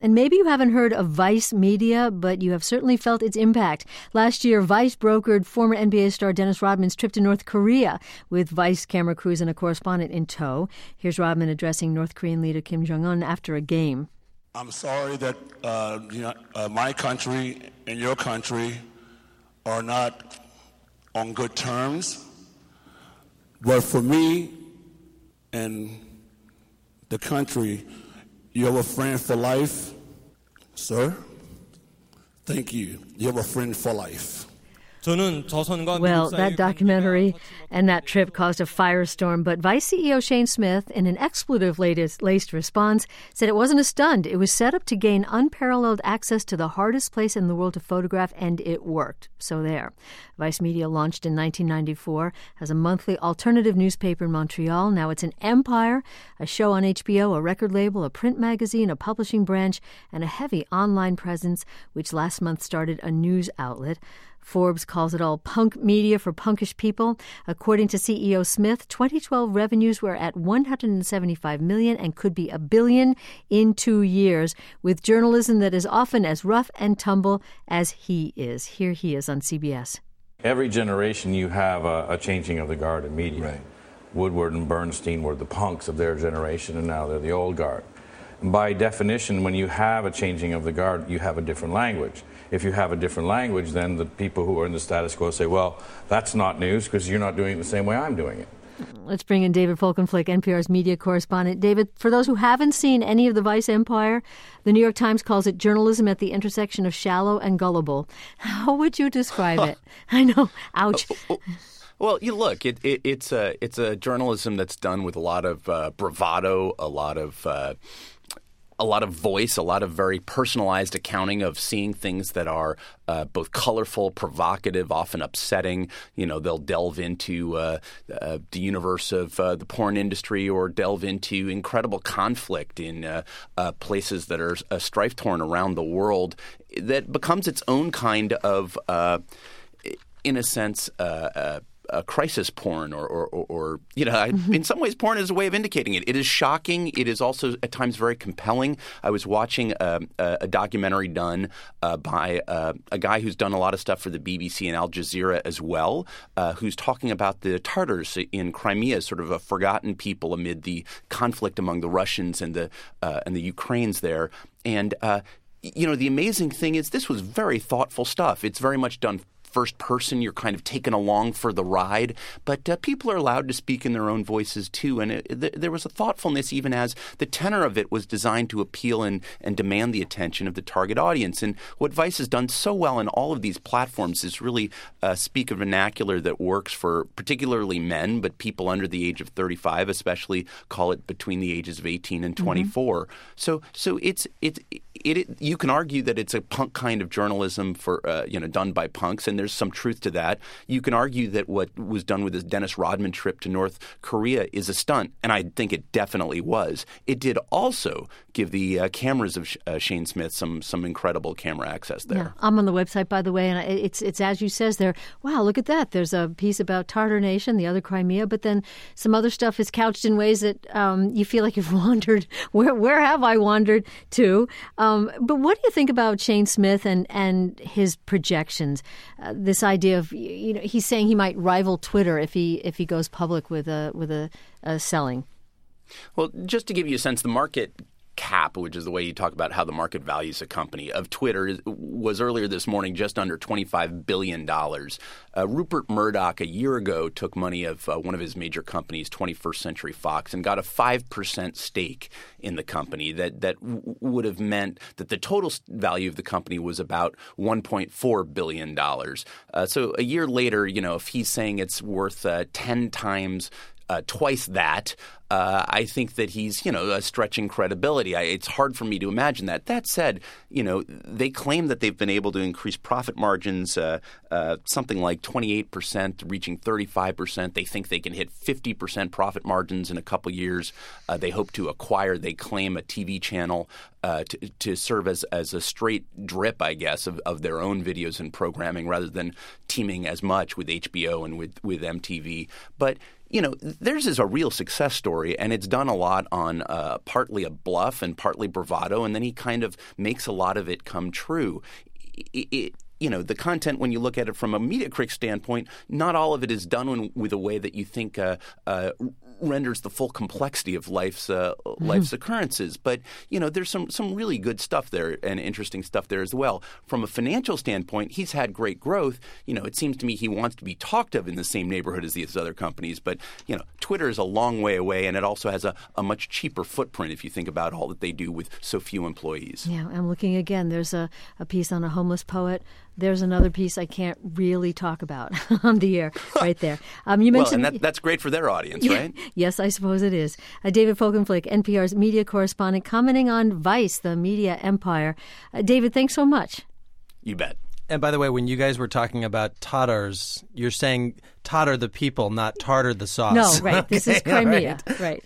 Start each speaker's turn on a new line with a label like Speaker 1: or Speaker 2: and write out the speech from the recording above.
Speaker 1: And maybe you haven't heard of Vice Media, but you have certainly felt its impact. Last year, Vice brokered former NBA star Dennis Rodman's trip to North Korea with Vice camera crews and a correspondent in tow. Here's Rodman addressing North Korean leader Kim Jong-un after a game.
Speaker 2: I'm sorry that my country and your country are not on good terms. But for me and the country, you have a friend for life. Sir, thank you. You have a friend for life.
Speaker 1: Well, that documentary and that trip caused a firestorm, but Vice CEO Shane Smith, in an expletive-laced response, said it wasn't a stunt. It was set up to gain unparalleled access to the hardest place in the world to photograph, and it worked. So there. Vice Media launched in 1994, has a monthly alternative newspaper in Montreal. Now it's an empire, a show on HBO, a record label, a print magazine, a publishing branch, and a heavy online presence, which last month started a news outlet. Forbes calls it all punk media for punkish people. According to CEO Smith, 2012 revenues were at $175 million and could be $1 billion in 2 years, with journalism that is often as rough and tumble as he is. Here he is on CBS.
Speaker 3: Every generation you have a changing of the guard in media. Right. Woodward and Bernstein were the punks of their generation, and now they're the old guard. And by definition, when you have a changing of the guard, you have a different language. If you have a different language, then the people who are in the status quo say, well, that's not news because you're not doing it the same way I'm doing it.
Speaker 1: Let's bring in David Folkenflik, NPR's media correspondent. David, for those who haven't seen any of the Vice empire, the New York Times calls it journalism at the intersection of shallow and gullible. How would you describe it? I know. Ouch.
Speaker 4: Well, you look, it's a journalism that's done with a lot of bravado, a lot of voice, a lot of very personalized accounting of seeing things that are both colorful, provocative, often upsetting. You know, they'll delve into the universe of the porn industry or delve into incredible conflict in places that are strife-torn around the world that becomes its own kind of, in a sense, crisis porn or you know, in some ways porn is a way of indicating it. It is shocking. It is also at times very compelling. I was watching a documentary done by a guy who's done a lot of stuff for the BBC and Al Jazeera as well, who's talking about the Tartars in Crimea, sort of a forgotten people amid the conflict among the Russians and the Ukrainians there. And you know, the amazing thing is this was very thoughtful stuff. It's very much done first person. You're kind of taken along for the ride. But people are allowed to speak in their own voices, too. And there was a thoughtfulness even as the tenor of it was designed to appeal and demand the attention of the target audience. And what Vice has done so well in all of these platforms is really speak a vernacular that works for particularly men, but people under the age of 35, especially call it between the ages of 18 and 24. So it's you can argue that it's a punk kind of journalism for done by punks, and there's some truth to that. You can argue that what was done with this Dennis Rodman trip to North Korea is a stunt, and I think it definitely was. It did also give the cameras of Shane Smith some incredible camera access there. Yeah,
Speaker 1: I'm on the website, by the way, and it's as you says there. Wow, look at that. There's a piece about Tartar Nation, the other Crimea, but then some other stuff is couched in ways that you feel like you've wandered. Where have I wandered to? But what do you think about Shane Smith and his projections? This idea of, you know, he's saying he might rival Twitter if he goes public with a selling.
Speaker 4: Well, just to give you a sense, the market cap, which is the way you talk about how the market values a company, of Twitter was earlier this morning just under $25 billion. Rupert Murdoch a year ago took money of one of his major companies, 21st Century Fox, and got a 5% stake in the company. That would have meant that the total value of the company was about $1.4 billion. So a year later, you know, if he's saying it's worth 10 times twice that, I think that he's, stretching credibility. It's hard for me to imagine that. That said, they claim that they've been able to increase profit margins something like 28%, reaching 35%. They think they can hit 50% profit margins in a couple years. They hope to acquire, they claim, a TV channel to serve as a straight drip, I guess, of their own videos and programming rather than teaming as much with HBO and with MTV. But theirs is a real success story. story, and it's done a lot on partly a bluff and partly bravado, and then he kind of makes a lot of it come true. The content, when you look at it from a media critic standpoint, not all of it is done with a way that you think renders the full complexity of life's occurrences. But, there's some really good stuff there and interesting stuff there as well. From a financial standpoint, he's had great growth. It seems to me he wants to be talked of in the same neighborhood as these other companies. But, Twitter is a long way away, and it also has a much cheaper footprint if you think about all that they do with so few employees.
Speaker 1: Yeah, I'm looking again. There's a piece on a homeless poet. There's another piece I can't really talk about on the air right there. You mentioned,
Speaker 4: and that's great for their audience, right?
Speaker 1: Yes, I suppose it is. David Folkenflik, NPR's media correspondent, commenting on Vice, the media empire. David, thanks so much.
Speaker 4: You bet.
Speaker 5: And by the way, when you guys were talking about Tatars, you're saying Tatar the people, not Tartar the sauce.
Speaker 1: No, right. This is Crimea. Right.